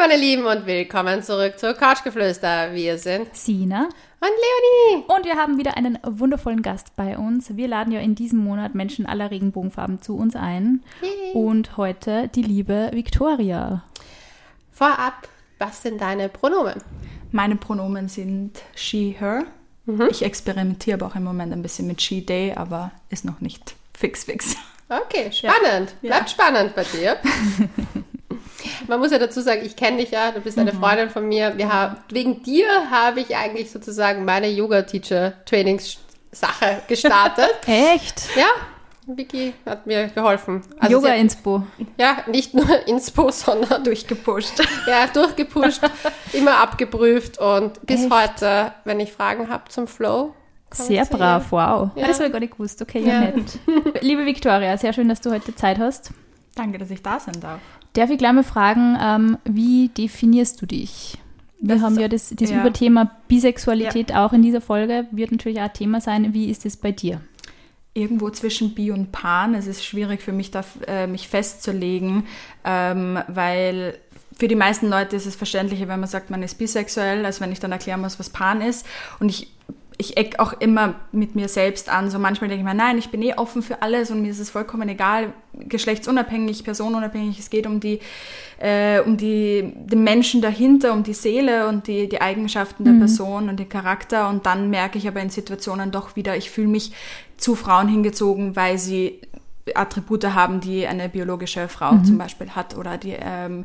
meine Lieben und willkommen zurück zur Couchgeflüster. Wir sind Sina und Leonie. Und wir haben wieder einen wundervollen Gast bei uns. Wir laden ja in diesem Monat Menschen aller Regenbogenfarben zu uns ein. Yay. Und heute die liebe Victoria. Vorab, was sind deine Pronomen? Meine Pronomen sind she, her. Ich experimentiere aber auch im Moment ein bisschen mit she, they, aber ist noch nicht fix. Okay, spannend. Ja. Bleibt spannend bei dir. Man muss ja dazu sagen, ich kenne dich ja, du bist eine Freundin von mir. Wegen dir habe ich eigentlich sozusagen meine Yoga-Teacher-Trainings-Sache gestartet. Echt? Ja, Vicky hat mir geholfen. Yoga-Inspo. Ja, nicht nur Inspo, sondern Durchgepusht. Ja, durchgepusht, immer abgeprüft und bis Echt? heute, wenn ich Fragen habe zum Flow. Sehr brav, wow. Ja. Das habe ich gar nicht gewusst. Okay, Ja. nett. Liebe Victoria, sehr schön, dass du heute Zeit hast. Danke, dass ich da sein darf. Darf ich gleich mal fragen, wie definierst du dich? Wir haben ja das ja. Überthema Bisexualität auch in dieser Folge, wird natürlich auch ein Thema sein. Wie ist es bei dir? Irgendwo zwischen bi und pan. Es ist schwierig für mich, mich festzulegen, weil für die meisten Leute ist es verständlicher, wenn man sagt, man ist bisexuell, als wenn ich dann erklären muss, was pan ist. Und ich eck auch immer mit mir selbst an. So manchmal denke ich mir, nein, ich bin offen für alles und mir ist es vollkommen egal, geschlechtsunabhängig, personenunabhängig. Es geht um den Menschen dahinter, um die Seele und die Eigenschaften der Person und den Charakter. Und dann merke ich aber in Situationen doch wieder, ich fühle mich zu Frauen hingezogen, weil sie Attribute haben, die eine biologische Frau zum Beispiel hat oder die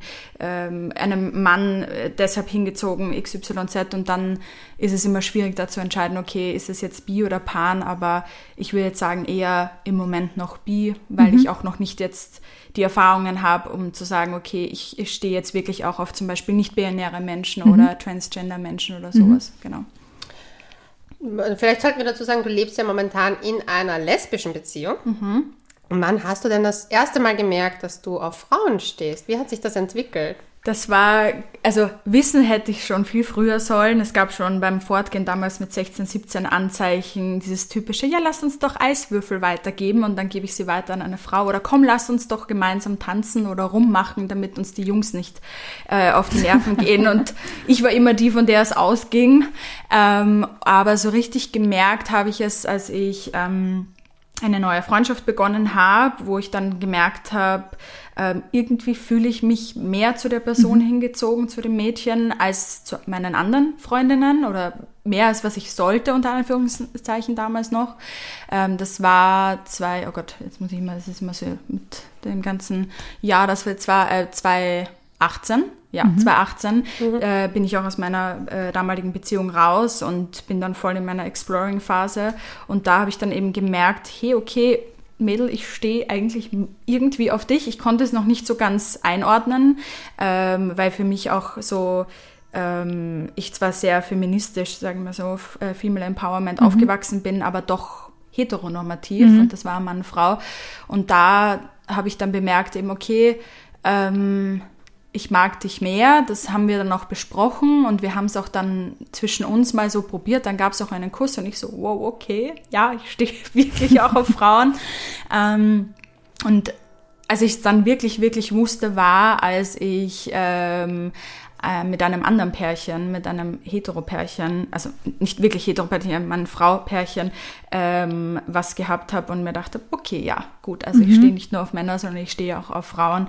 einem Mann deshalb hingezogen, XYZ, und dann ist es immer schwierig da zu entscheiden, okay, ist es jetzt bi oder pan, aber ich würde jetzt sagen eher im Moment noch bi, weil ich auch noch nicht jetzt die Erfahrungen habe, um zu sagen, okay, ich stehe jetzt wirklich auch auf zum Beispiel nicht-binäre Menschen oder Transgender-Menschen oder sowas, genau. Vielleicht sollten wir dazu sagen, du lebst ja momentan in einer lesbischen Beziehung. Und wann hast du denn das erste Mal gemerkt, dass du auf Frauen stehst? Wie hat sich das entwickelt? Das war, also wissen hätte ich schon viel früher sollen. Es gab schon beim Fortgehen damals mit 16, 17 Anzeichen, dieses typische, ja, lass uns doch Eiswürfel weitergeben und dann gebe ich sie weiter an eine Frau. Oder komm, lass uns doch gemeinsam tanzen oder rummachen, damit uns die Jungs nicht auf die Nerven gehen. Und ich war immer die, von der es ausging. Aber so richtig gemerkt habe ich es, als ich eine neue Freundschaft begonnen habe, wo ich dann gemerkt habe, irgendwie fühle ich mich mehr zu der Person hingezogen, zu dem Mädchen, als zu meinen anderen Freundinnen oder mehr als was ich sollte, unter Anführungszeichen damals noch. Das war das ist immer so mit dem ganzen Jahr, das war 2018. Ja, 2018 bin ich auch aus meiner damaligen Beziehung raus und bin dann voll in meiner Exploring-Phase. Und da habe ich dann eben gemerkt, hey, okay, Mädel, ich stehe eigentlich irgendwie auf dich. Ich konnte es noch nicht so ganz einordnen, weil für mich auch so, ich zwar sehr feministisch, sagen wir so, Female Empowerment aufgewachsen bin, aber doch heteronormativ. Und das war Mann, Frau. Und da habe ich dann bemerkt, eben, okay, ich mag dich mehr, das haben wir dann auch besprochen und wir haben es auch dann zwischen uns mal so probiert, dann gab es auch einen Kuss und ich so, wow, okay, ja, ich stehe wirklich auch auf Frauen. Und als ich es dann wirklich, wirklich wusste, war, als ich mit einem anderen Pärchen, mit einem Hetero-Pärchen, also nicht wirklich Hetero-Pärchen, Mann-Frau-Pärchen, was gehabt habe und mir dachte, okay, ja, gut, also ich stehe nicht nur auf Männer, sondern ich stehe auch auf Frauen.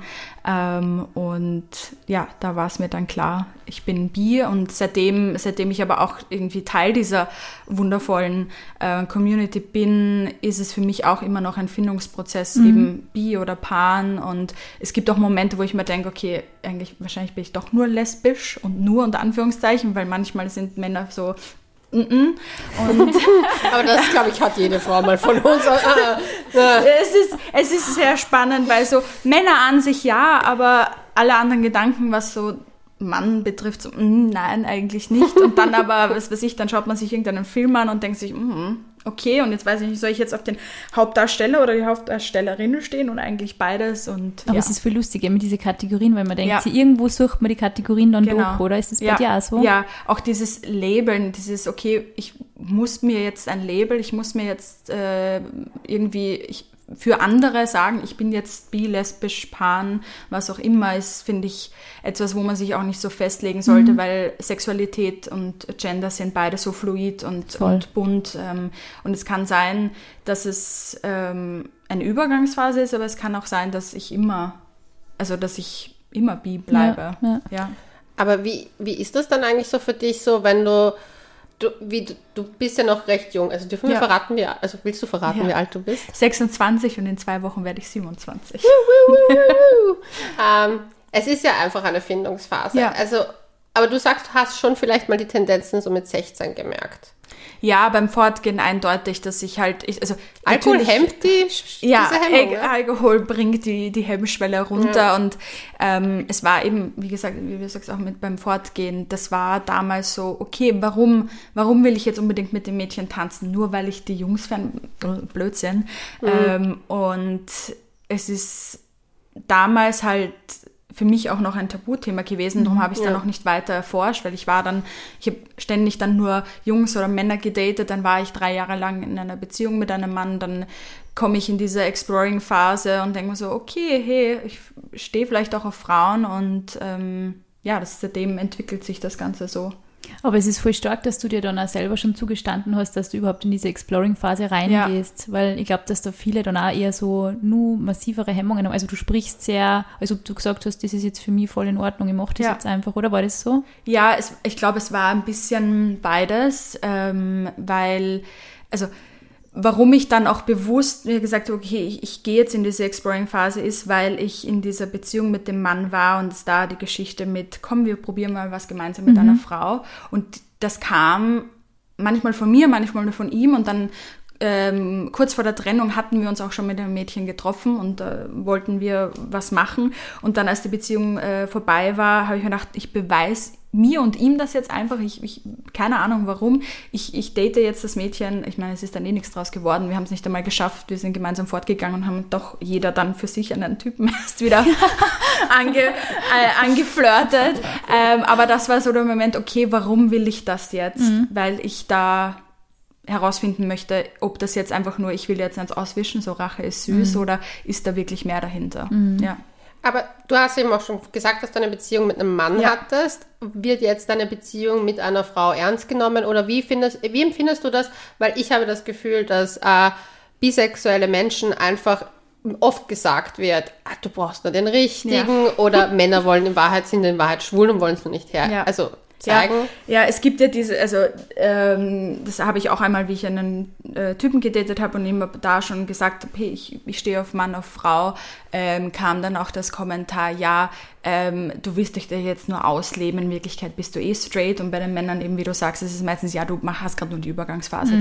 Und ja, da war es mir dann klar, ich bin bi und seitdem ich aber auch irgendwie Teil dieser wundervollen Community bin, ist es für mich auch immer noch ein Findungsprozess, eben bi oder pan, und es gibt auch Momente, wo ich mir denke, okay, wahrscheinlich bin ich doch nur lesbisch und nur unter Anführungszeichen, weil manchmal sind Männer so und Aber das, glaube ich, hat jede Frau mal von uns. Es ist sehr spannend, weil so Männer an sich ja, aber alle anderen Gedanken, was so Mann betrifft, so nein, eigentlich nicht. Und dann aber, was weiß ich, dann schaut man sich irgendeinen Film an und denkt sich, okay, und jetzt weiß ich nicht, soll ich jetzt auf den Hauptdarsteller oder die Hauptdarstellerin stehen und eigentlich beides? Und Aber es ist viel lustiger mit diesen Kategorien, weil man denkt, irgendwo sucht man die Kategorien dann durch, oder? Ist das bei dir auch so? Ja, auch dieses Labeln, okay, ich muss mir jetzt ein Label, ich muss mir jetzt für andere sagen, ich bin jetzt bi, lesbisch, pan, was auch immer, ist, finde ich, etwas, wo man sich auch nicht so festlegen sollte, weil Sexualität und Gender sind beide so fluid und bunt. Und es kann sein, dass es eine Übergangsphase ist, aber es kann auch sein, dass ich immer bi bleibe. Ja. Aber wie ist das dann eigentlich so für dich, so wenn du bist ja noch recht jung, also dürfen wir verraten, willst du verraten, wie alt du bist? 26 und in 2 Wochen werde ich 27. Es ist ja einfach eine Findungsphase. Ja. Also, aber du sagst, du hast schon vielleicht mal die Tendenzen so mit 16 gemerkt. Ja, beim Fortgehen eindeutig, dass ich halt... Alkohol hemmt diese Hemmung, Alkohol bringt die Hemmschwelle runter und es war eben, wie gesagt, wie du sagst, auch beim Fortgehen, das war damals so, okay, warum will ich jetzt unbedingt mit den Mädchen tanzen? Nur weil ich die Jungs Blödsinn. Und es ist damals halt für mich auch noch ein Tabuthema gewesen, darum habe ich es dann auch nicht weiter erforscht, weil ich habe ständig dann nur Jungs oder Männer gedatet, dann war ich 3 Jahre lang in einer Beziehung mit einem Mann, dann komme ich in diese Exploring-Phase und denke mir so, okay, hey, ich stehe vielleicht auch auf Frauen und seitdem entwickelt sich das Ganze so. Aber es ist voll stark, dass du dir dann auch selber schon zugestanden hast, dass du überhaupt in diese Exploring-Phase reingehst, weil ich glaube, dass da viele dann auch eher so nur massivere Hemmungen haben. Also du sprichst sehr, als ob du gesagt hast, das ist jetzt für mich voll in Ordnung, ich mache das jetzt einfach, oder war das so? Ja, ich glaube, es war ein bisschen beides, weil, warum ich dann auch bewusst mir gesagt habe, okay, ich gehe jetzt in diese Exploring-Phase ist, weil ich in dieser Beziehung mit dem Mann war und es da die Geschichte mit, komm, wir probieren mal was gemeinsam mit einer Frau. Und das kam manchmal von mir, manchmal nur von ihm und dann kurz vor der Trennung hatten wir uns auch schon mit einem Mädchen getroffen und wollten wir was machen. Und dann, als die Beziehung vorbei war, habe ich mir gedacht, ich beweise mir und ihm das jetzt einfach, ich keine Ahnung warum, ich date jetzt das Mädchen, ich meine, es ist dann eh nichts draus geworden, wir haben es nicht einmal geschafft, wir sind gemeinsam fortgegangen und haben doch jeder dann für sich einen Typen erst wieder angeflirtet, aber das war so der Moment, okay, warum will ich das jetzt, weil ich da herausfinden möchte, ob das jetzt einfach nur, ich will jetzt eins auswischen, so Rache ist süß, oder ist da wirklich mehr dahinter, ja. Aber du hast eben auch schon gesagt, dass du eine Beziehung mit einem Mann hattest. Wird jetzt deine Beziehung mit einer Frau ernst genommen? Oder wie empfindest du das? Weil ich habe das Gefühl, dass bisexuelle Menschen einfach oft gesagt wird, du brauchst nur den Richtigen. Oder Männer sind in Wahrheit schwul und wollen es nur nicht zeigen. Ja, es gibt ja diese, das habe ich auch einmal, wie ich einen Typen gedatet habe und ihm da schon gesagt habe, hey, ich stehe auf Mann, auf Frau, kam dann auch das Kommentar, du willst dich da jetzt nur ausleben, in Wirklichkeit bist du eh straight, und bei den Männern eben, wie du sagst, es ist meistens, du hast gerade nur die Übergangsphase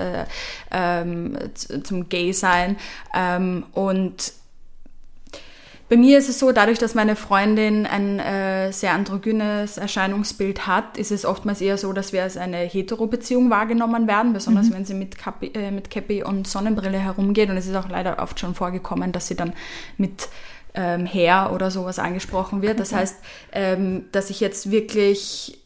zum Gay-Sein, und bei mir ist es so, dadurch, dass meine Freundin ein sehr androgynes Erscheinungsbild hat, ist es oftmals eher so, dass wir als eine Hetero-Beziehung wahrgenommen werden, besonders wenn sie mit Käppi und Sonnenbrille herumgeht. Und es ist auch leider oft schon vorgekommen, dass sie dann mit Herr oder sowas angesprochen wird. Das heißt, dass ich jetzt wirklich,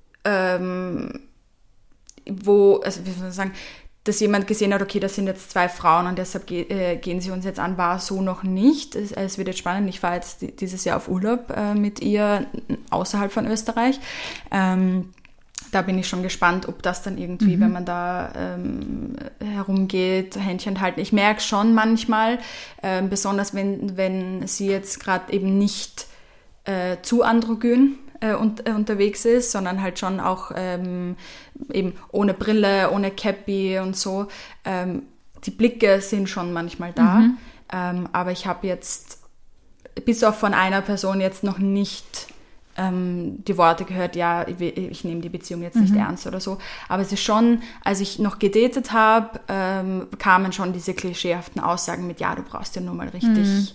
wie soll man sagen, dass jemand gesehen hat, okay, das sind jetzt 2 Frauen und deshalb gehen sie uns jetzt an, war so noch nicht. Es wird jetzt spannend. Ich war jetzt dieses Jahr auf Urlaub mit ihr außerhalb von Österreich. Da bin ich schon gespannt, ob das dann irgendwie, wenn man da herumgeht, Händchen halten. Ich merke schon manchmal, besonders wenn sie jetzt gerade eben nicht zu androgyn unterwegs ist, sondern halt schon auch eben ohne Brille, ohne Käppi und so. Die Blicke sind schon manchmal da, aber ich habe jetzt bis auf von einer Person jetzt noch nicht die Worte gehört, ich nehme die Beziehung jetzt nicht ernst oder so. Aber es ist schon, als ich noch gedatet habe, kamen schon diese klischeehaften Aussagen mit, du brauchst ja nur mal richtig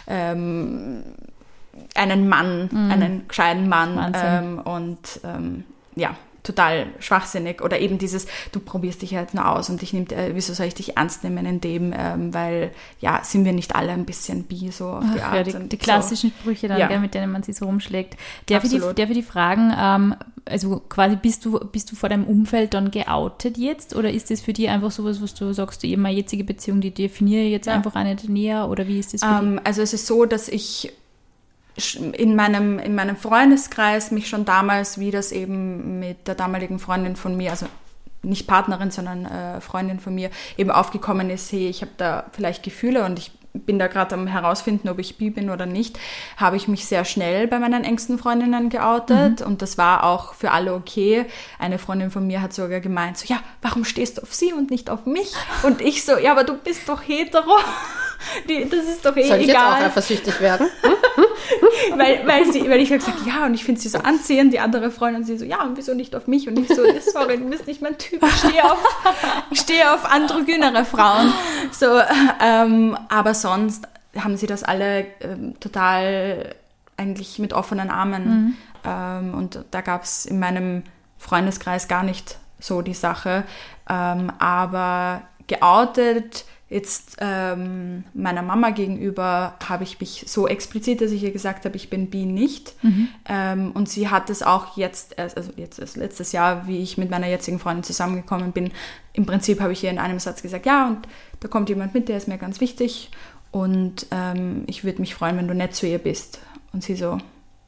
einen Mann, einen gescheiten Mann, total schwachsinnig. Oder eben dieses, du probierst dich jetzt nur aus und wieso soll ich dich ernst nehmen in dem, weil, sind wir nicht alle ein bisschen bi, so auf die Art. Die klassischen Sprüche dann, mit denen man sich so rumschlägt. Darf ich die fragen, also quasi bist du vor deinem Umfeld dann geoutet jetzt oder ist das für dich einfach sowas, was du sagst, eben meine jetzige Beziehung, die definiere ich jetzt einfach auch nicht näher oder wie ist das für dich? Also es ist so, dass ich in meinem Freundeskreis mich schon damals, wie das eben mit der damaligen Freundin von mir, also nicht Partnerin, sondern Freundin von mir, eben aufgekommen ist, hey, ich habe da vielleicht Gefühle und ich bin da gerade am herausfinden, ob ich bi bin oder nicht, habe ich mich sehr schnell bei meinen engsten Freundinnen geoutet und das war auch für alle okay. Eine Freundin von mir hat sogar gemeint, so, ja, warum stehst du auf sie und nicht auf mich? Und ich so, ja, aber du bist doch hetero. Das ist doch egal. Soll ich jetzt auch eifersüchtig werden? weil ich habe gesagt, ja, und ich finde sie so anziehend, die andere Freundin, sie so, ja, und wieso nicht auf mich? Und ich so, sorry, du bist nicht mein Typ, ich stehe auf androgynere Frauen. So, aber sonst haben sie das alle total eigentlich mit offenen Armen. Und da gab es in meinem Freundeskreis gar nicht so die Sache. Aber geoutet jetzt meiner Mama gegenüber habe ich mich so explizit, dass ich ihr gesagt habe, ich bin bi nicht. Und sie hat es auch jetzt erst letztes Jahr, wie ich mit meiner jetzigen Freundin zusammengekommen bin, im Prinzip habe ich ihr in einem Satz gesagt, ja, und da kommt jemand mit, der ist mir ganz wichtig und ich würde mich freuen, wenn du nett zu ihr bist. Und sie so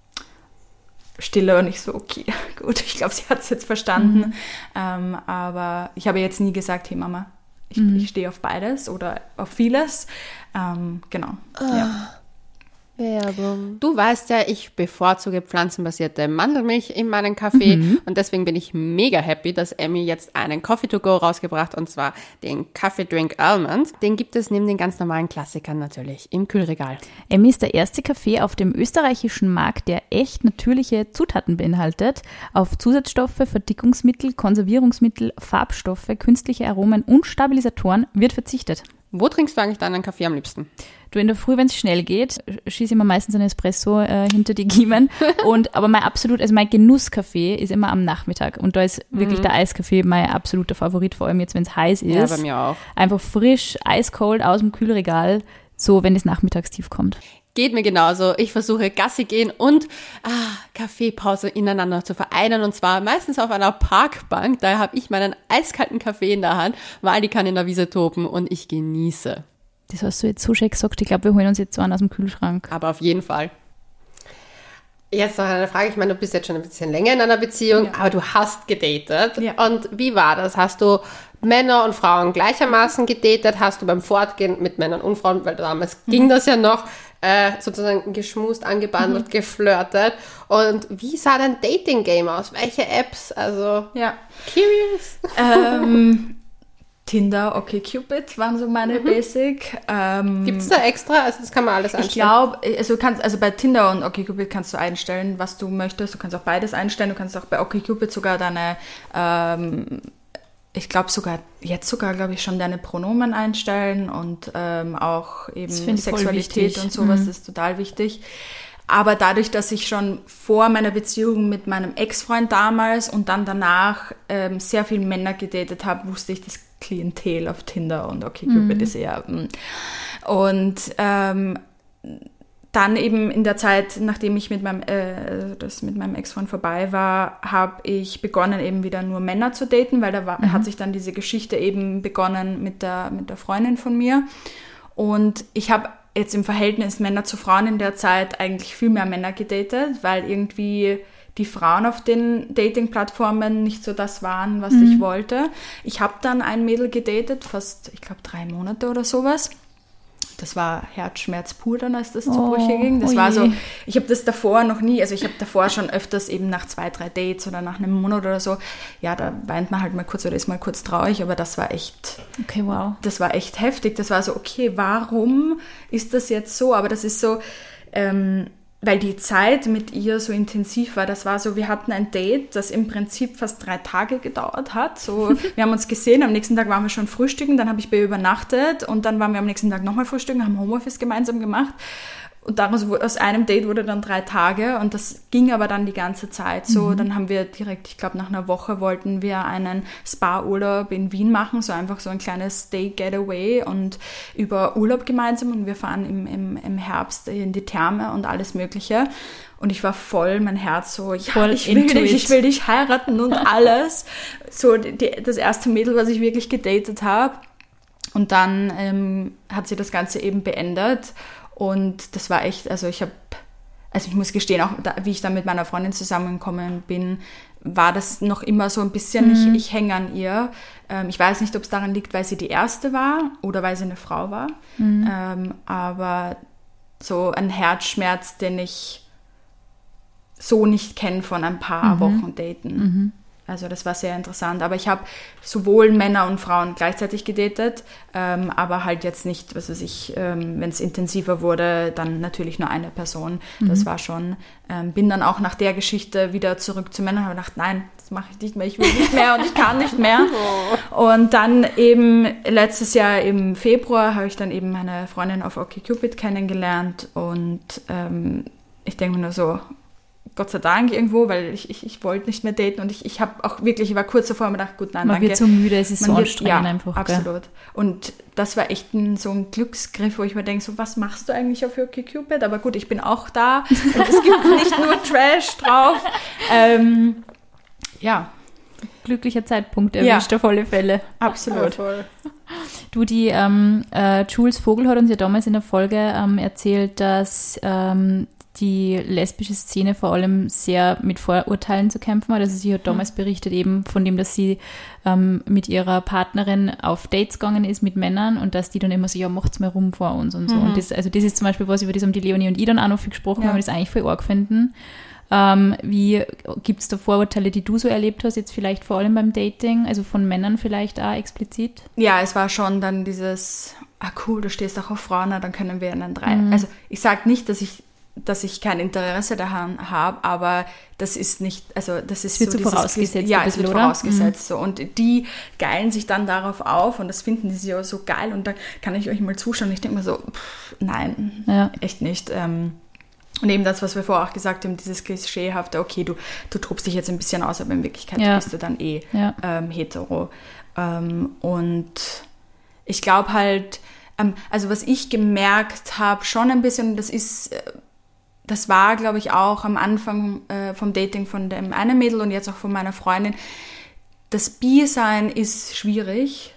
Stille und ich so, okay, gut, ich glaube, sie hat es jetzt verstanden. Aber ich habe jetzt nie gesagt, hey Mama, ich stehe auf beides oder auf vieles. Genau. Ja. Werbung. Du weißt ja, ich bevorzuge pflanzenbasierte Mandelmilch in meinen Kaffee und deswegen bin ich mega happy, dass Emmy jetzt einen Coffee to go rausgebracht und zwar den Coffee Drink Almond. Den gibt es neben den ganz normalen Klassikern natürlich im Kühlregal. Emmy ist der erste Kaffee auf dem österreichischen Markt, der echt natürliche Zutaten beinhaltet. Auf Zusatzstoffe, Verdickungsmittel, Konservierungsmittel, Farbstoffe, künstliche Aromen und Stabilisatoren wird verzichtet. Wo trinkst du eigentlich deinen Kaffee am liebsten? Du, in der Früh, wenn es schnell geht, schieße ich mir meistens einen Espresso hinter die Kiemen. Aber mein Genusskaffee ist immer am Nachmittag. Und da ist wirklich der Eiskaffee mein absoluter Favorit, vor allem jetzt, wenn es heiß ist. Ja, bei mir auch. Einfach frisch, eiskalt aus dem Kühlregal, so wenn es Nachmittagstief kommt. Geht mir genauso. Ich versuche Gassi gehen und Kaffeepause ineinander zu vereinen und zwar meistens auf einer Parkbank. Daher habe ich meinen eiskalten Kaffee in der Hand, weil die kann in der Wiese toben und ich genieße. Das hast du jetzt so schön gesagt. Ich glaube, wir holen uns jetzt so einen aus dem Kühlschrank. Aber auf jeden Fall. Jetzt noch eine Frage. Ich meine, du bist jetzt schon ein bisschen länger in einer Beziehung, aber du hast gedatet. Ja. Und wie war das? Hast du Männer und Frauen gleichermaßen gedatet? Hast du beim Fortgehen mit Männern und Frauen, weil damals ging das ja noch, sozusagen geschmust, angebandelt, geflirtet? Und wie sah dein Dating-Game aus? Welche Apps? Also, curious. Tinder, OkCupid waren so meine Basic. Gibt es da extra? Also das kann man alles einstellen? Ich glaube, also bei Tinder und OkCupid kannst du einstellen, was du möchtest. Du kannst auch beides einstellen. Du kannst auch bei OkCupid sogar deine, ich glaube glaube ich schon deine Pronomen einstellen und auch eben Sexualität und sowas, das ist total wichtig. Aber dadurch, dass ich schon vor meiner Beziehung mit meinem Ex-Freund damals und dann danach sehr viele Männer gedatet habe, wusste ich, das Klientel auf Tinder und OkCupid ist eher. Und dann eben in der Zeit, nachdem ich mit meinem Ex-Freund vorbei war, habe ich begonnen, eben wieder nur Männer zu daten, weil hat sich dann diese Geschichte eben begonnen mit der Freundin von mir. Und ich habe jetzt im Verhältnis Männer zu Frauen in der Zeit eigentlich viel mehr Männer gedatet, weil irgendwie die Frauen auf den Dating-Plattformen nicht so das waren, was ich wollte. Ich habe dann ein Mädel gedatet, fast, ich glaube, 3 Monate oder sowas. Das war Herzschmerz pur dann, als das zu Brüche ging. Das war so, ich habe das davor noch nie, also ich habe davor schon öfters eben nach 2, 3 Dates oder nach einem Monat oder so, ja, da weint man halt mal kurz oder ist mal kurz traurig, aber das war echt, das war echt heftig. Das war so, okay, warum ist das jetzt so? Aber das ist so, weil die Zeit mit ihr so intensiv war. Das war so, wir hatten ein Date, das im Prinzip fast 3 Tage gedauert hat. So, wir haben uns gesehen, am nächsten Tag waren wir schon frühstücken, dann habe ich bei ihr übernachtet und dann waren wir am nächsten Tag nochmal frühstücken, haben Homeoffice gemeinsam gemacht. Und daraus, aus einem Date wurde dann 3 Tage und das ging aber dann die ganze Zeit so. Dann haben wir direkt, ich glaube nach einer Woche wollten wir einen Spa-Urlaub in Wien machen, so einfach so ein kleines Day-Getaway und über Urlaub gemeinsam und wir fahren im Herbst in die Therme und alles Mögliche. Und ich war voll, mein Herz so, ja, voll ich will dich heiraten und alles. So das erste Mädel, was ich wirklich gedatet habe. Und dann hat sie das Ganze eben beendet. Und das war echt, also ich muss gestehen, auch wie ich dann mit meiner Freundin zusammengekommen bin, war das noch immer so ein bisschen, ich hänge an ihr. Ich weiß nicht, ob es daran liegt, weil sie die erste war oder weil sie eine Frau war. Aber so ein Herzschmerz, den ich so nicht kenne von ein paar Wochen Daten. Also das war sehr interessant. Aber ich habe sowohl Männer und Frauen gleichzeitig gedatet, aber halt jetzt nicht, was weiß ich, wenn es intensiver wurde, dann natürlich nur eine Person. Das war schon, bin dann auch nach der Geschichte wieder zurück zu Männern und habe gedacht, nein, das mache ich nicht mehr, ich will nicht mehr und ich kann nicht mehr. Und dann eben letztes Jahr im Februar habe ich dann eben meine Freundin auf OkCupid kennengelernt und ich denke mir nur so, Gott sei Dank irgendwo, weil ich wollte nicht mehr daten und ich habe auch wirklich, ich war kurz davor und mir gedacht, gut, nein, man danke. Man wird so müde, es ist so anstrengend einfach. Absolut. Gell? Und das war echt so ein Glücksgriff, wo ich mir denke, so, was machst du eigentlich auf OkCupid? Aber gut, ich bin auch da und es gibt nicht nur Trash drauf. Glücklicher Zeitpunkt erwischt auf alle Fälle. Absolut. Ja, voll. Du, die Jules Vogel hat uns ja damals in der Folge erzählt, dass die lesbische Szene vor allem sehr mit Vorurteilen zu kämpfen hat. Also sie hat damals berichtet eben von dem, dass sie mit ihrer Partnerin auf Dates gegangen ist mit Männern und dass die dann immer so, ja, macht's mal rum vor uns und so. Und das ist zum Beispiel was, über das haben die Leonie und ich dann auch noch viel gesprochen haben, wir das eigentlich voll arg finden. Wie gibt es da Vorurteile, die du so erlebt hast, jetzt vielleicht vor allem beim Dating, also von Männern vielleicht auch explizit? Ja, es war schon dann dieses, cool, du stehst auch auf Frauen, na, dann können wir in einen Drei. Also ich sage nicht, dass ich kein Interesse daran habe, aber das ist nicht, also das ist wird so vorausgesetzt. Ja, es wird vorausgesetzt so. Und die geilen sich dann darauf auf und das finden sie ja so geil und da kann ich euch mal zuschauen und ich denke mir so, nein, echt nicht. Und eben das, was wir vorher auch gesagt haben, dieses Klischeehafte, okay, du tobst dich jetzt ein bisschen aus, aber in Wirklichkeit bist du dann hetero. Und ich glaube halt, also was ich gemerkt habe, schon ein bisschen, das war, glaube ich, auch am Anfang vom Dating von dem einen Mädel und jetzt auch von meiner Freundin, das Bi-Sein ist schwierig,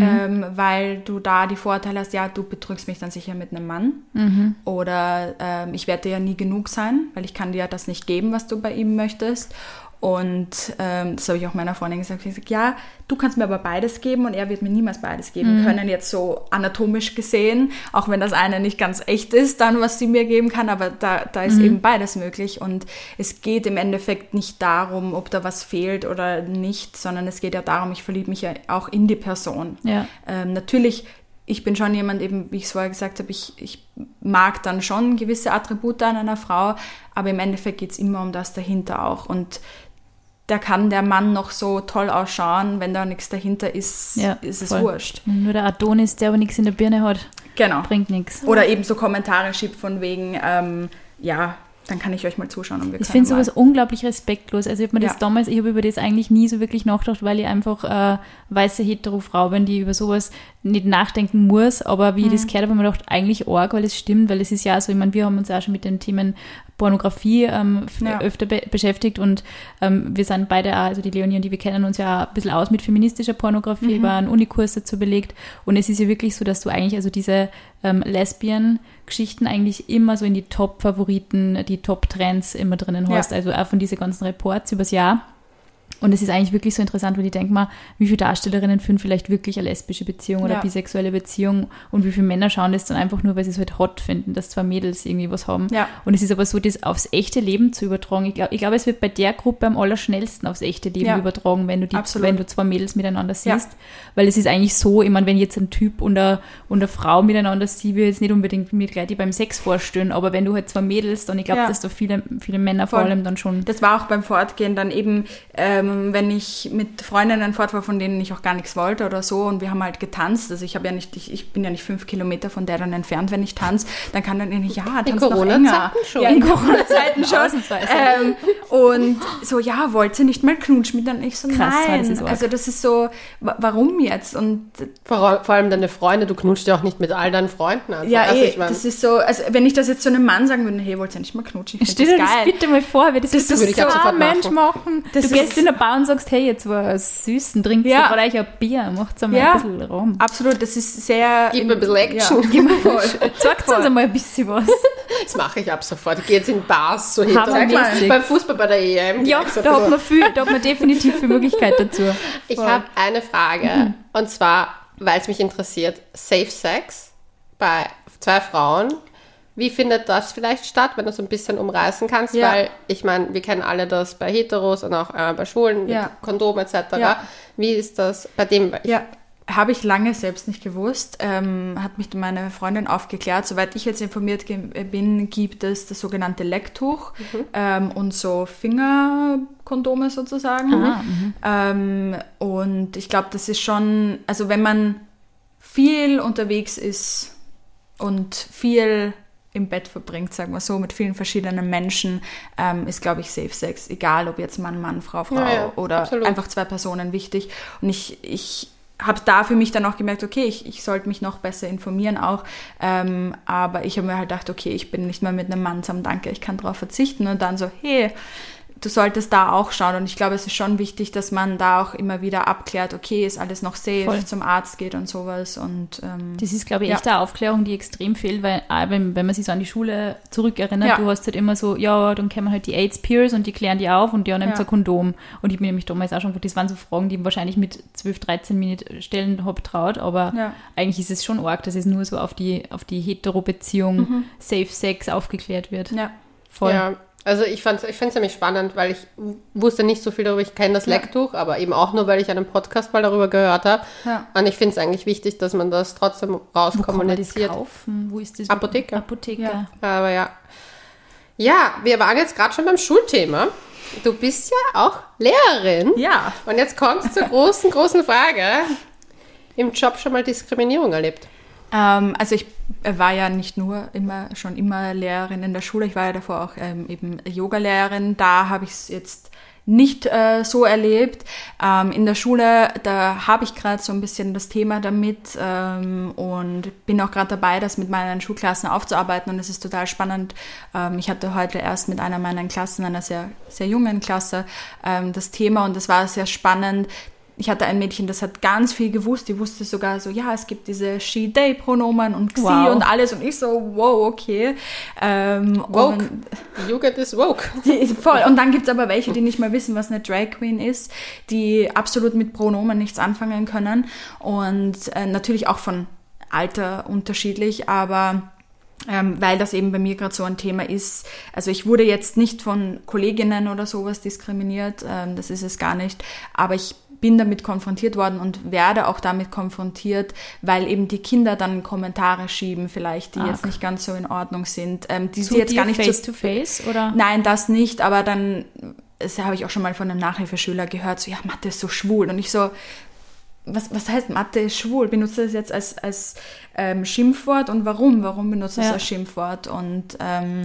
weil du da die Vorteile hast, ja, du betrügst mich dann sicher mit einem Mann oder ich werde dir ja nie genug sein, weil ich kann dir ja das nicht geben, was du bei ihm möchtest. Und das habe ich auch meiner Freundin gesagt. Ich habe gesagt, ja, du kannst mir aber beides geben und er wird mir niemals beides geben können, jetzt so anatomisch gesehen, auch wenn das eine nicht ganz echt ist, dann was sie mir geben kann, aber da ist eben beides möglich und es geht im Endeffekt nicht darum, ob da was fehlt oder nicht, sondern es geht ja darum, ich verliebe mich ja auch in die Person. Ja. Natürlich, ich bin schon jemand, eben, wie ich es vorher gesagt habe, ich mag dann schon gewisse Attribute an einer Frau, aber im Endeffekt geht es immer um das dahinter auch und da kann der Mann noch so toll ausschauen, wenn da nichts dahinter ist, ist es wurscht. Nur der Adonis, der aber nichts in der Birne hat, bringt nichts. Oder eben so Kommentare schiebt von wegen, dann kann ich euch mal zuschauen. Und ich finde sowas unglaublich respektlos. Also ich habe über das eigentlich nie so wirklich nachgedacht, weil ich einfach weiße hetero-Frau bin, die über sowas nicht nachdenken muss, aber wie ich das gehört habe, habe ich mir gedacht, eigentlich arg, weil es stimmt, weil es ist ja so, ich meine, wir haben uns auch schon mit den Themen Pornografie öfter beschäftigt und wir sind beide auch, also die Leonie und die, wir kennen uns ja auch ein bisschen aus mit feministischer Pornografie, über einen Unikurs dazu belegt und es ist ja wirklich so, dass du eigentlich also diese Lesbien-Geschichten eigentlich immer so in die Top-Favoriten, die Top-Trends immer drinnen hast, also auch von diesen ganzen Reports übers Jahr. Und es ist eigentlich wirklich so interessant, weil ich denke mal, wie viele Darstellerinnen führen vielleicht wirklich eine lesbische Beziehung oder bisexuelle Beziehung und wie viele Männer schauen das dann einfach nur, weil sie es halt hot finden, dass zwei Mädels irgendwie was haben. Ja. Und es ist aber so, das aufs echte Leben zu übertragen. Ich glaube, es wird bei der Gruppe am allerschnellsten aufs echte Leben übertragen, wenn du zwei Mädels miteinander siehst. Ja. Weil es ist eigentlich so, ich meine, wenn jetzt ein Typ und eine Frau miteinander siehst, will ich jetzt nicht unbedingt mir gleich die beim Sex vorstellen, aber wenn du halt zwei Mädels, dann ich glaube, dass da viele Männer vor allem dann schon... Das war auch beim Fortgehen dann eben... wenn ich mit Freundinnen fort war, von denen ich auch gar nichts wollte oder so, und wir haben halt getanzt, also ich bin ja nicht 5 Kilometer von der dann entfernt, wenn ich tanze, dann kann dann nicht, tanz noch enger. Schon. In Corona-Zeiten schon. Und so, wollt ihr nicht mal knutschen mit? Dann ich so, krass, nein. Also das ist so, warum jetzt? Und vor allem deine Freunde, du knutschst ja auch nicht mit all deinen Freunden. Also, das ist so, also wenn ich das jetzt zu einem Mann sagen würde, hey, wollt ihr nicht mal knutschen? Ich stell dir das bitte mal vor, wie das würde ich ab sofort Mensch machen. Du gehst in der Bar und sagst, hey, jetzt war es süß, trinkt ihr bei euch ein Bier, macht einmal ein bisschen Raum. Absolut, das ist sehr... Gib mir ein bisschen Action. Ja, gib mir voll. Sagt uns einmal ein bisschen was. Das mache ich ab sofort. Ich gehe jetzt in Bars, so beim Fußball bei der EM. Ja, da hat man definitiv viel Möglichkeit dazu. Ich habe eine Frage, und zwar, weil es mich interessiert, Safe Sex bei 2 Frauen. Wie findet das vielleicht statt, wenn du so ein bisschen umreißen kannst? Ja. Weil, ich meine, wir kennen alle das bei Heteros und auch bei Schwulen, mit Kondom etc. Ja. Wie ist das bei dem? Habe ich lange selbst nicht gewusst. Hat mich meine Freundin aufgeklärt. Soweit ich jetzt informiert bin, gibt es das sogenannte Lecktuch und so Fingerkondome sozusagen. Und ich glaube, das ist schon, also wenn man viel unterwegs ist und viel im Bett verbringt, sagen wir so, mit vielen verschiedenen Menschen, ist, glaube ich, Safe Sex, egal ob jetzt Mann, Frau oder absolut. Einfach 2 Personen wichtig. Und ich habe da für mich dann auch gemerkt, okay, ich sollte mich noch besser informieren auch, aber ich habe mir halt gedacht, okay, ich bin nicht mehr mit einem Mann zusammen, danke, ich kann darauf verzichten, und dann so, hey, du solltest da auch schauen, und ich glaube, es ist schon wichtig, dass man da auch immer wieder abklärt, okay, ist alles noch safe, zum Arzt geht und sowas. Und das ist, glaube ich, echt eine Aufklärung, die extrem fehlt, weil wenn man sich so an die Schule zurückerinnert, du hast halt immer so, dann kommen halt die AIDS-Peers und die klären die auf und nehmt ein Kondom. Und ich bin nämlich damals auch schon, das waren so Fragen, die ich wahrscheinlich mit 12, 13 Minuten stellen habe traut, aber eigentlich ist es schon arg, dass es nur so auf die Hetero-Beziehung Safe Sex aufgeklärt wird. Ja, voll. Ja. Also ich finde es nämlich spannend, weil ich wusste nicht so viel darüber. Ich kenne das Lecktuch, aber eben auch nur, weil ich einen Podcast mal darüber gehört habe. Ja. Und ich finde es eigentlich wichtig, dass man das trotzdem rauskommuniziert. Wo kann man das kaufen? Wo ist das? Apotheke. Ja. Aber ja, wir waren jetzt gerade schon beim Schulthema. Du bist ja auch Lehrerin. Ja. Und jetzt kommt es zur großen Frage. Im Job schon mal Diskriminierung erlebt? Also ich war ja nicht nur schon immer Lehrerin in der Schule, ich war ja davor auch eben Yoga-Lehrerin. Da habe ich es jetzt nicht so erlebt. In der Schule, da habe ich gerade so ein bisschen das Thema damit und bin auch gerade dabei, das mit meinen Schulklassen aufzuarbeiten, und es ist total spannend. Ich hatte heute erst mit einer meiner Klassen, einer sehr, sehr jungen Klasse, das Thema, und das war sehr spannend. Ich hatte ein Mädchen, das hat ganz viel gewusst. Die wusste sogar so, es gibt diese She-They-Pronomen und Xi und alles. Und ich so, wow, okay. Woke. Die Jugend ist woke. Voll. Und dann gibt es aber welche, die nicht mal wissen, was eine Drag Queen ist, die absolut mit Pronomen nichts anfangen können. Und natürlich auch von Alter unterschiedlich, aber weil das eben bei mir gerade so ein Thema ist. Also ich wurde jetzt nicht von Kolleginnen oder sowas diskriminiert, das ist es gar nicht, aber ich bin damit konfrontiert worden und werde auch damit konfrontiert, weil eben die Kinder dann Kommentare schieben vielleicht, die jetzt nicht ganz so in Ordnung sind. Die sie jetzt gar nicht face-to-face, oder? Nein, das nicht, aber dann, das habe ich auch schon mal von einem Nachhilfeschüler gehört, so, Mathe ist so schwul, und ich so, was heißt Mathe ist schwul? Benutzt das jetzt als Schimpfwort, und warum? Warum benutzt das als Schimpfwort? Und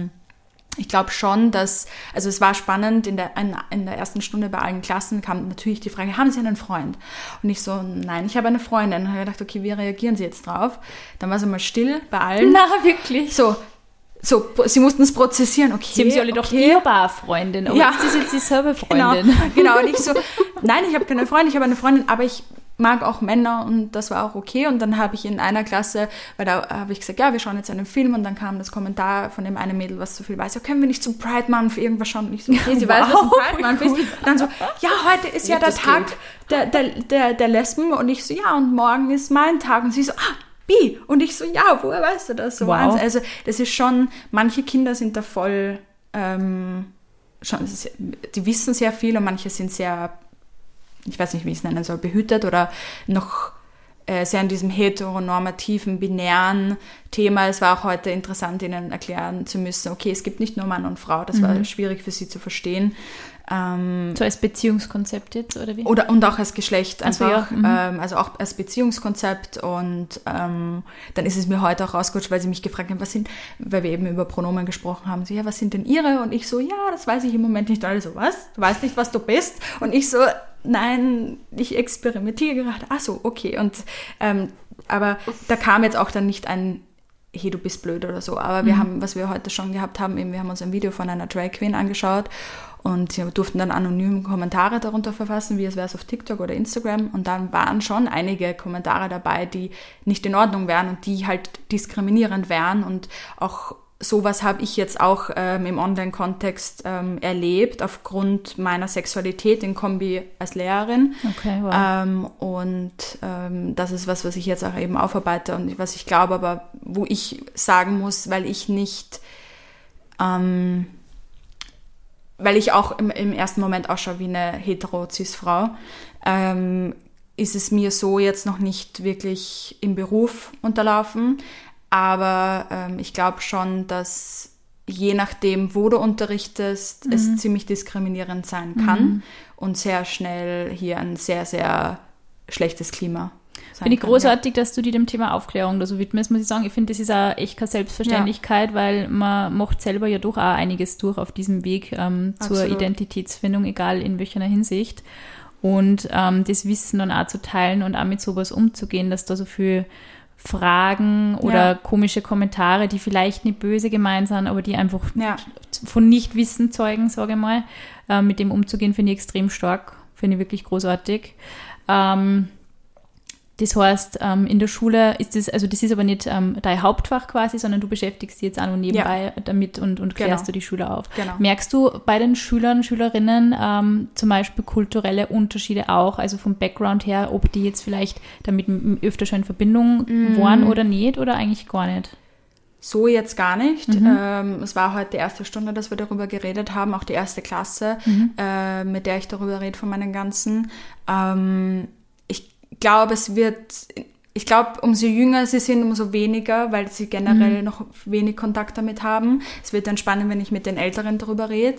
ich glaube schon, dass, also es war spannend, in der ersten Stunde bei allen Klassen kam natürlich die Frage, haben Sie einen Freund? Und ich so, nein, ich habe eine Freundin. Und dann habe ich gedacht, okay, wie reagieren Sie jetzt drauf? Dann war es einmal still bei allen. Na, wirklich? So, sie mussten es prozessieren, okay. Sie haben sie alle doch Freundin, aber ist das jetzt dieselbe Freundin? Genau, und ich so, nein, ich habe keine Freundin, ich habe eine Freundin, aber ich mag auch Männer, und das war auch okay. Und dann habe ich in einer Klasse, weil da habe ich gesagt, wir schauen jetzt einen Film, und dann kam das Kommentar von dem einen Mädel, was so viel weiß, können wir nicht zum Pride Month irgendwas schauen? Und ich so, okay, sie weiß, was ein Pride Month ist. Und dann so, heute ist ja der Tag der Lesben, und ich so, und morgen ist mein Tag, und sie so, bi, und ich so, woher weißt du das? So, wow. Also das ist schon, manche Kinder sind da voll, die wissen sehr viel, und manche sind sehr, ich weiß nicht, wie ich es nennen soll, behütet oder noch sehr in diesem heteronormativen, binären Thema. Es war auch heute interessant, ihnen erklären zu müssen, okay, es gibt nicht nur Mann und Frau. Das war schwierig für sie zu verstehen. So als Beziehungskonzept jetzt, oder wie? Und auch als Geschlecht einfach, ja. also auch als Beziehungskonzept. Und dann ist es mir heute auch rausgerutscht, weil sie mich gefragt haben, weil wir eben über Pronomen gesprochen haben, so, ja, was sind denn ihre? Und ich so, ja, das weiß ich im Moment nicht. Alle so, was? Du weißt nicht, was du bist? Und ich so, nein, ich experimentiere gerade. Ach so, okay. Und aber da kam jetzt auch dann nicht ein, hey, du bist blöd oder so. Aber wir haben, was wir heute schon gehabt haben, eben, wir haben uns ein Video von einer Drag Queen angeschaut und sie durften dann anonym Kommentare darunter verfassen, wie es wäre es auf TikTok oder Instagram. Und dann waren schon einige Kommentare dabei, die nicht in Ordnung wären und die halt diskriminierend wären. Und auch sowas habe ich jetzt auch im Online-Kontext erlebt, aufgrund meiner Sexualität in Kombi als Lehrerin. Okay, wow. Das ist was ich jetzt auch eben aufarbeite und was ich glaube, aber wo ich sagen muss, weil ich nicht, weil ich auch im ersten Moment ausschaue wie eine hetero-cis-Frau, ist es mir so jetzt noch nicht wirklich im Beruf unterlaufen. Aber ich glaube schon, dass je nachdem, wo du unterrichtest, es ziemlich diskriminierend sein kann und sehr schnell hier ein sehr, sehr schlechtes Klima sein Finde ich kann, großartig, dass du dir dem Thema Aufklärung da so widmest, muss ich sagen. Ich finde, das ist auch echt keine Selbstverständlichkeit, weil man macht selber ja doch auch einiges durch auf diesem Weg zur Identitätsfindung, egal in welcher Hinsicht. Und das Wissen dann auch zu teilen und auch mit sowas umzugehen, dass da so viel Fragen oder komische Kommentare, die vielleicht nicht böse gemeint sind, aber die einfach von Nichtwissen zeugen, sage ich mal. Mit dem umzugehen, finde ich extrem stark, finde ich wirklich großartig. Das heißt, in der Schule ist das, also das ist aber nicht dein Hauptfach quasi, sondern du beschäftigst dich jetzt auch noch nebenbei damit und klärst du die Schüler auf. Genau. Merkst du bei den Schülern, Schülerinnen zum Beispiel kulturelle Unterschiede auch, also vom Background her, ob die jetzt vielleicht damit öfter schon in Verbindung waren oder nicht oder eigentlich gar nicht? So jetzt gar nicht. Es war heute die erste Stunde, dass wir darüber geredet haben, auch die erste Klasse, mit der ich darüber rede von meinen ganzen. Ich glaube, umso jünger sie sind, umso weniger, weil sie generell noch wenig Kontakt damit haben. Es wird dann spannend, wenn ich mit den Älteren darüber rede.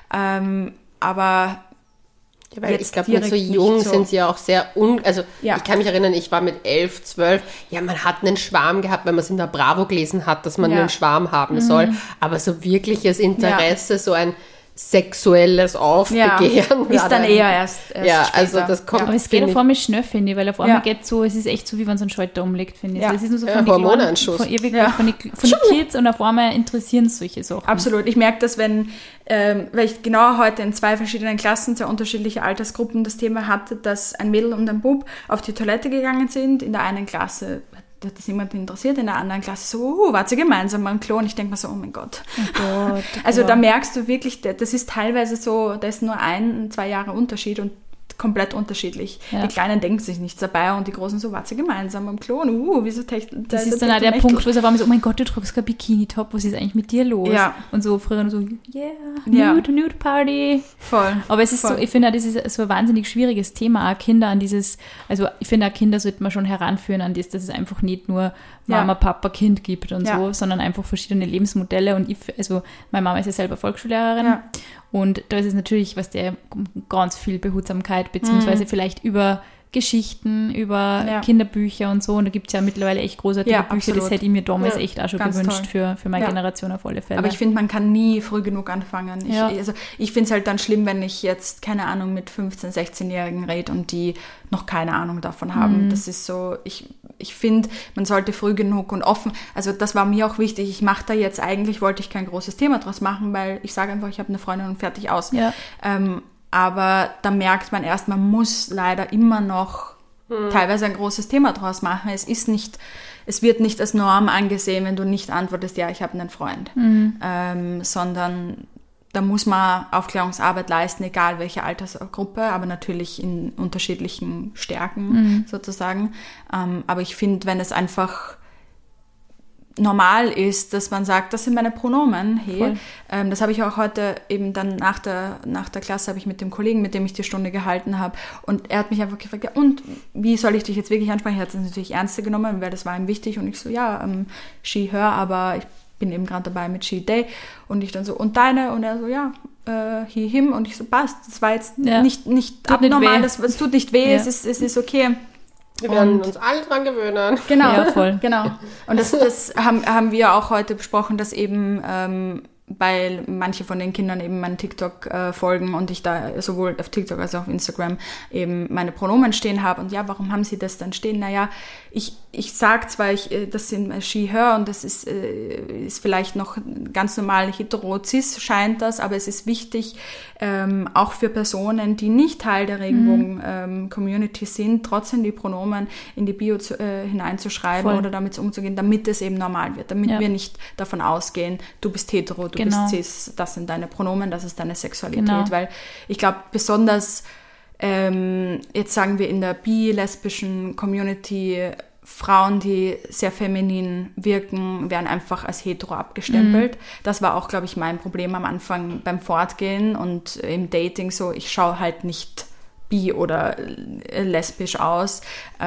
Aber ja, weil ich glaube, mit so jung sind sie ja auch sehr ich kann mich erinnern, ich war mit 11, 12, man hat einen Schwarm gehabt, wenn man es in der Bravo gelesen hat, dass man einen Schwarm haben soll. Aber so wirkliches Interesse, so ein sexuelles Aufbegehren. Ist dann eher erst später. Also das kommt. Aber es geht auf einmal schnell, finde ich, weil auf einmal geht so, es ist echt so, wie wenn so ein Schalter umlegt, finde ich. Ja. Das ist nur so von Hormoneinschuss. Von den Kids und auf einmal interessieren solche Sachen. Absolut. Ich merke das, weil ich genau heute in 2 verschiedenen Klassen, sehr unterschiedliche Altersgruppen, das Thema hatte, dass ein Mädel und ein Bub auf die Toilette gegangen sind. In der einen Klasse hat das niemand interessiert, in der anderen Klasse so, wart ihr gemeinsam am Klo? Und ich denke mir so, oh mein Gott. Also da merkst du wirklich, das ist teilweise so, da ist nur 1-2 Jahre Unterschied und komplett unterschiedlich. Ja. Die Kleinen denken sich nichts dabei und die Großen so, wart ihr gemeinsam am Klo? Und wieso das ist dann auch der Punkt, wo es auf einmal so, oh mein Gott, du trägst kein Bikini-Top, was ist eigentlich mit dir los? Ja. Und so früher so, Nude Party. Voll. Aber es ist so, ich finde auch, das ist so ein wahnsinnig schwieriges Thema, auch Kinder an dieses, also ich finde auch Kinder sollte man schon heranführen an das, dass es einfach nicht nur Mama, Papa, Kind gibt und so, sondern einfach verschiedene Lebensmodelle und meine Mama ist ja selber Volksschullehrerin und da ist es natürlich, ganz viel Behutsamkeit, beziehungsweise vielleicht über Geschichten, über Kinderbücher und so. Und da gibt es ja mittlerweile echt großartige Bücher. Absolut. Das hätte ich mir damals echt auch schon gewünscht für meine Generation auf alle Fälle. Aber ich finde, man kann nie früh genug anfangen. Ich finde es halt dann schlimm, wenn ich jetzt, keine Ahnung, mit 15-, 16-Jährigen rede und die noch keine Ahnung davon haben. Das ist so, ich finde, man sollte früh genug und offen, also das war mir auch wichtig. Ich mache da jetzt eigentlich, wollte ich kein großes Thema draus machen, weil ich sage einfach, ich habe eine Freundin und fertig aus. Ja. Aber da merkt man erst, man muss leider immer noch teilweise ein großes Thema draus machen. Es wird nicht als Norm angesehen, wenn du nicht antwortest, ja, ich habe einen Freund. Sondern da muss man Aufklärungsarbeit leisten, egal welche Altersgruppe, aber natürlich in unterschiedlichen Stärken sozusagen. Aber ich finde, wenn es einfach normal ist, dass man sagt, das sind meine Pronomen. Hey, das habe ich auch heute eben dann nach der Klasse habe ich mit dem Kollegen, mit dem ich die Stunde gehalten habe, und er hat mich einfach gefragt, ja, und wie soll ich dich jetzt wirklich ansprechen? Er hat es natürlich ernster genommen, weil das war ihm wichtig, und ich so, ja, she, her, aber ich bin eben gerade dabei mit she, they, und ich dann so, und deine? Und er so, ja, he, him, und ich so, passt, das war jetzt nicht abnormal, es tut nicht weh, es ist okay. Wir werden uns alle dran gewöhnen. Genau, ja, voll. Genau. Und das haben wir auch heute besprochen, dass eben, weil manche von den Kindern eben meinen TikTok folgen und ich da sowohl auf TikTok als auch auf Instagram eben meine Pronomen stehen habe. Und ja, warum haben sie das dann stehen? Naja, ich sage zwar, das sind she, her, und das ist vielleicht noch ganz normal hetero, cis scheint das, aber es ist wichtig, auch für Personen, die nicht Teil der Regenbogen-Community sind, trotzdem die Pronomen in die Bio hineinzuschreiben oder damit umzugehen, damit es eben normal wird, damit wir nicht davon ausgehen, du bist hetero, du bist cis, das sind deine Pronomen, das ist deine Sexualität, weil ich glaube, besonders jetzt sagen wir in der bi-lesbischen Community, Frauen, die sehr feminin wirken, werden einfach als hetero abgestempelt. Das war auch, glaube ich, mein Problem am Anfang beim Fortgehen und im Dating, so ich schaue halt nicht bi oder lesbisch aus.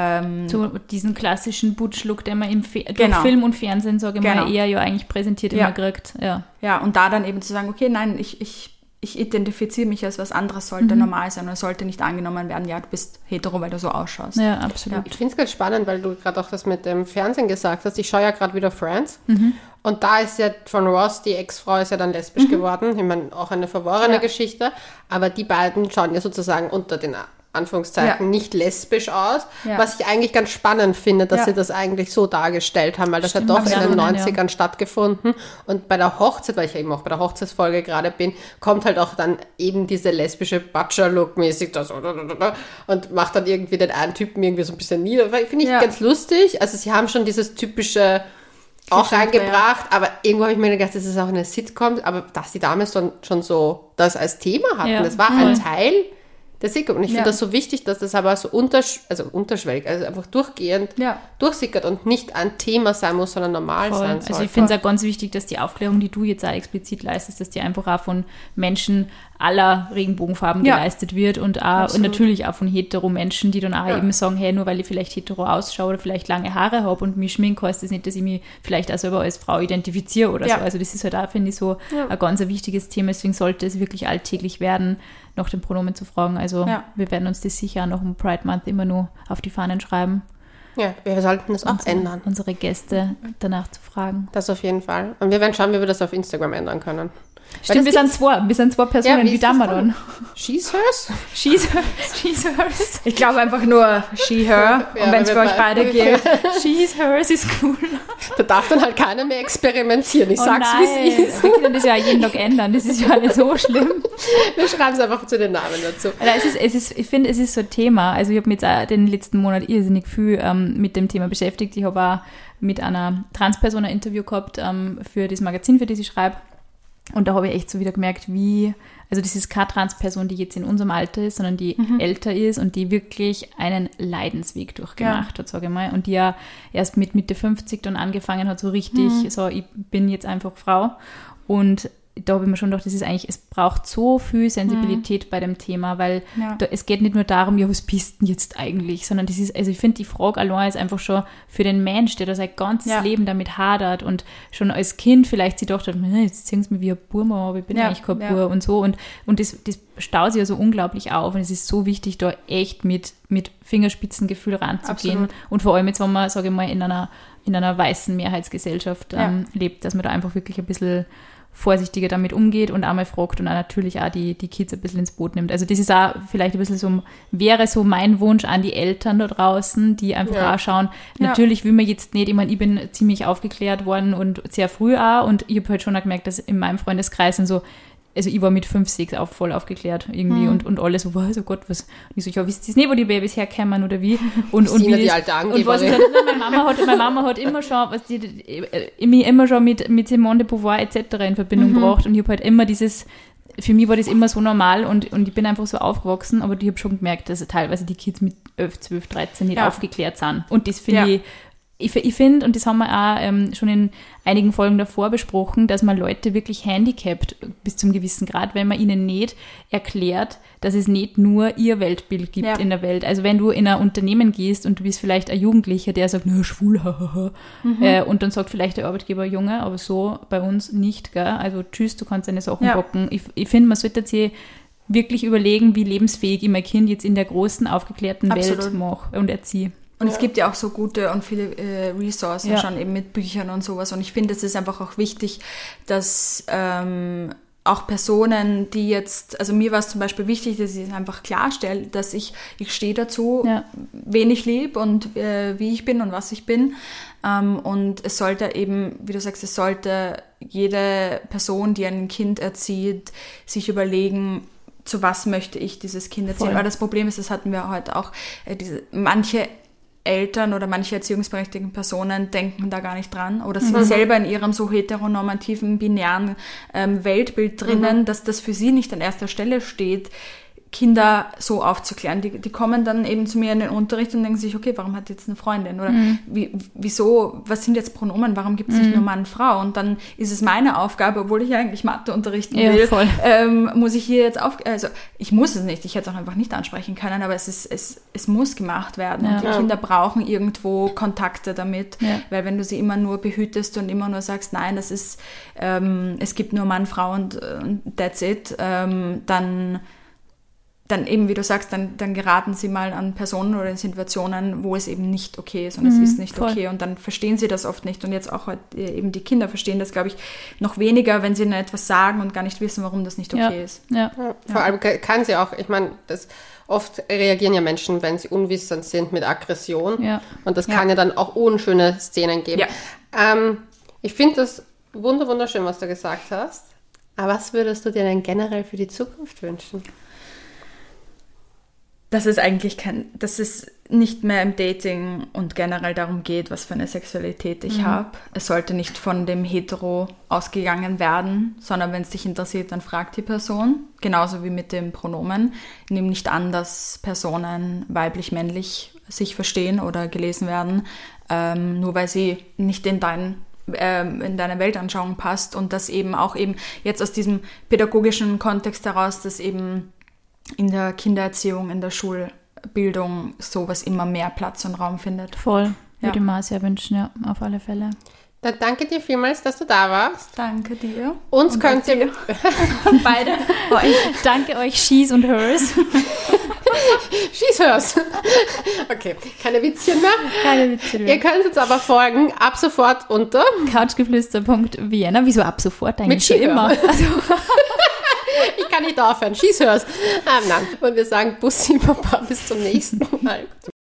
So diesen klassischen Butch-Look, den man durch Film und Fernsehen, sage ich mal, eher ja eigentlich präsentiert immer kriegt. Ja, und da dann eben zu sagen, okay, nein, ich identifiziere mich als was anderes, sollte normal sein oder sollte nicht angenommen werden, ja, du bist hetero, weil du so ausschaust. Ja, absolut. Ja. Ich finde es ganz spannend, weil du gerade auch das mit dem Fernsehen gesagt hast. Ich schaue ja gerade wieder Friends und da ist ja John Ross, die Ex-Frau, ist ja dann lesbisch geworden. Ich meine, auch eine verworrene Geschichte, aber die beiden schauen ja sozusagen unter den Anführungszeichen nicht lesbisch aus, was ich eigentlich ganz spannend finde, dass sie das eigentlich so dargestellt haben, weil das hat doch in den 90ern stattgefunden, und bei der Hochzeit, weil ich ja eben auch bei der Hochzeitsfolge gerade bin, kommt halt auch dann eben diese lesbische Butcher-Look-mäßig das und macht dann irgendwie den einen Typen irgendwie so ein bisschen nieder. Finde ich ganz lustig, also sie haben schon dieses typische auch reingebracht, aber irgendwo habe ich mir gedacht, das ist auch eine Sitcom, aber dass die damals schon so das als Thema hatten, das war ein Teil der Sitcom. Und ich finde das so wichtig, dass das aber so unterschwellig, also einfach durchgehend durchsickert und nicht ein Thema sein muss, sondern normal sein soll. Also ich finde es auch ganz wichtig, dass die Aufklärung, die du jetzt auch explizit leistest, dass die einfach auch von Menschen aller Regenbogenfarben geleistet wird und natürlich auch von hetero-Menschen, die dann auch eben sagen, hey, nur weil ich vielleicht hetero ausschaue oder vielleicht lange Haare habe und mich schminke, heißt das nicht, dass ich mich vielleicht auch selber als Frau identifiziere oder so. Also das ist halt auch, finde ich, so ein ganz wichtiges Thema. Deswegen sollte es wirklich alltäglich werden, nach den Pronomen zu fragen. Also wir werden uns das sicher noch im Pride Month immer nur auf die Fahnen schreiben. Ja, wir sollten das auch ändern. Unsere Gäste danach zu fragen. Das auf jeden Fall. Und wir werden schauen, wie wir das auf Instagram ändern können. Stimmt, wir sind zwei Personen, wie da wir dann? She's, hers? She's, hers. Ich glaube einfach nur she, her. Und wenn es für euch beide geht, she's, hers ist cool. Da darf dann halt keiner mehr experimentieren. Ich sag's, wie es ist. Wir können das ja jeden Tag ändern. Das ist ja nicht so schlimm. Wir schreiben es einfach zu den Namen dazu. Ich finde, es ist so ein Thema. Also ich habe mich jetzt auch den letzten Monat irrsinnig viel mit dem Thema beschäftigt. Ich habe auch mit einer Transperson ein Interview gehabt für das Magazin, für das ich schreibe. Und da habe ich echt so wieder gemerkt, also das ist keine Transperson, die jetzt in unserem Alter ist, sondern die älter ist und die wirklich einen Leidensweg durchgemacht hat, sage ich mal. Und die ja erst mit Mitte 50 dann angefangen hat, so richtig, so ich bin jetzt einfach Frau. Und da habe ich mir schon gedacht, es braucht so viel Sensibilität bei dem Thema, weil es geht nicht nur darum, ja, was bist denn jetzt eigentlich, sondern das ist, also ich finde, die Frage allein ist einfach schon für den Mensch, der da sein ganzes Leben damit hadert und schon als Kind vielleicht sich gedacht hat, jetzt ziehen sie mich wie ein Burma, aber ich bin eigentlich kein Bur und so und das staut sich ja so unglaublich auf und es ist so wichtig, da echt mit Fingerspitzengefühl ranzugehen. Absolut. Und vor allem jetzt, wenn man, sage ich mal, in einer weißen Mehrheitsgesellschaft lebt, dass man da einfach wirklich ein bisschen vorsichtiger damit umgeht und einmal fragt und auch natürlich auch die Kids ein bisschen ins Boot nimmt. Also das ist auch vielleicht ein bisschen so, wäre so mein Wunsch an die Eltern da draußen, die einfach auch schauen, natürlich will man jetzt nicht, ich meine, ich bin ziemlich aufgeklärt worden und sehr früh auch und ich habe halt schon auch gemerkt, dass in meinem Freundeskreis sind so, also ich war mit 5, 6 auch voll aufgeklärt irgendwie und alle so, was, oh Gott, was? Und ich so, ja, wisst ihr nicht, wo die Babys herkommen oder wie? Und wie die alte Angeberin. Und was ich halt, meine Mama hat immer schon, mich immer schon mit Simone de Beauvoir etc. in Verbindung gebracht und ich habe halt immer für mich war das immer so normal und ich bin einfach so aufgewachsen, aber ich habe schon gemerkt, dass teilweise die Kids mit 11, 12, 13 nicht aufgeklärt sind. Und das finde ich Ich finde, und das haben wir auch schon in einigen Folgen davor besprochen, dass man Leute wirklich handicapt bis zum gewissen Grad, wenn man ihnen nicht erklärt, dass es nicht nur ihr Weltbild gibt in der Welt. Also wenn du in ein Unternehmen gehst und du bist vielleicht ein Jugendlicher, der sagt, na, schwul, hahaha, und dann sagt vielleicht der Arbeitgeber, Junge, aber so bei uns nicht, gell? Also tschüss, du kannst deine Sachen bocken. Ich finde, man sollte sich wirklich überlegen, wie lebensfähig ich mein Kind jetzt in der großen, aufgeklärten Welt mache und erziehe. Und es gibt ja auch so gute und viele Ressourcen schon eben mit Büchern und sowas. Und ich finde, es ist einfach auch wichtig, dass auch Personen, die jetzt, also mir war es zum Beispiel wichtig, dass ich es einfach klarstelle, dass ich stehe dazu, wen ich liebe und wie ich bin und was ich bin. Und es sollte eben, wie du sagst, es sollte jede Person, die ein Kind erzieht, sich überlegen, zu was möchte ich dieses Kind erziehen. Aber das Problem ist, das hatten wir heute auch, manche Eltern oder manche erziehungsberechtigten Personen denken da gar nicht dran oder sind selber in ihrem so heteronormativen, binären Weltbild drinnen, dass das für sie nicht an erster Stelle steht, Kinder so aufzuklären. Die kommen dann eben zu mir in den Unterricht und denken sich, okay, warum hat jetzt eine Freundin? Oder wieso, was sind jetzt Pronomen? Warum gibt es nicht nur Mann, Frau? Und dann ist es meine Aufgabe, obwohl ich eigentlich Mathe unterrichten will, muss ich hier jetzt also ich muss es nicht, ich hätte es auch einfach nicht ansprechen können, aber es muss gemacht werden. Und die Kinder brauchen irgendwo Kontakte damit, weil wenn du sie immer nur behütest und immer nur sagst, nein, das ist, es gibt nur Mann, Frau und that's it, dann eben, wie du sagst, dann geraten sie mal an Personen oder in Situationen, wo es eben nicht okay ist und es ist nicht okay und dann verstehen sie das oft nicht und jetzt auch eben die Kinder verstehen das, glaube ich, noch weniger, wenn sie ihnen etwas sagen und gar nicht wissen, warum das nicht okay ist. Ja. Vor allem kann sie auch, ich meine, oft reagieren ja Menschen, wenn sie unwissend sind, mit Aggression und das kann ja dann auch unschöne Szenen geben. Ich finde das wunderschön, was du gesagt hast, aber was würdest du dir denn generell für die Zukunft wünschen? Dass es nicht mehr im Dating und generell darum geht, was für eine Sexualität ich habe. Es sollte nicht von dem Hetero ausgegangen werden, sondern wenn es dich interessiert, dann frag die Person. Genauso wie mit dem Pronomen. Nimm nicht an, dass Personen weiblich, männlich sich verstehen oder gelesen werden, nur weil sie nicht in deine Weltanschauung passt und das eben auch eben jetzt aus diesem pädagogischen Kontext heraus, dass eben in der Kindererziehung, in der Schulbildung sowas immer mehr Platz und Raum findet. Voll. Würde ich mir sehr wünschen, ja, auf alle Fälle. Dann danke dir vielmals, dass du da warst. Danke dir. Uns könnt ihr... Beide. Danke euch, She's und Hers. She's Hers. Okay, keine Witzchen mehr. Keine Witzchen mehr. Ihr könnt uns aber folgen, ab sofort unter... couchgeflüster.vienna. Wieso ab sofort eigentlich? Mit She immer. Ich kann nicht aufhören. She's Hers. Nein. Und wir sagen Bussi, Papa, bis zum nächsten Mal.